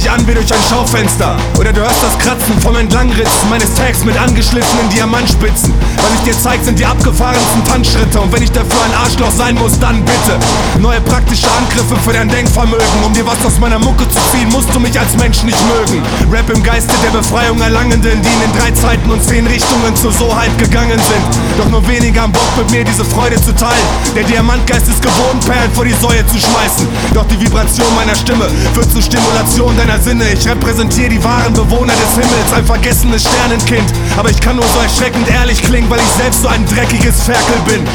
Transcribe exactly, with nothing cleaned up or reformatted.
dich an wie durch ein Schaufenster. Oder du hörst das Kratzen vom Entlangritzen meines Tags mit angeschliffenen Diamantspitzen. Was ich dir zeig, sind die abgefahrensten Tanzschritte. Und wenn ich dafür ein Arschloch sein muss, dann bitte neue praktische Angriffe für dein Denkvermögen. Um dir was aus meiner Mucke zu ziehen, musst du mich als Mensch nicht mögen. Rap im Geiste der Befreiung Erlangenden, die in den drei Zeiten und zehn Richtungen zur Soheit gegangen sind. Doch nur wenige haben Bock mit mir diese Freude zu teilen. Der Diamantgeist ist gewohnt, Perlen vor die Säue zu schmeißen. Doch die Vibration meiner Stimme wird zur Stimulation deiner Sinne. Ich repräsentiere die wahren Bewohner des Himmels, ein vergessenes Sternenkind. Aber ich kann nur so erschreckend ehrlich klingen, weil ich selbst so ein dreckiges Ferkel bin.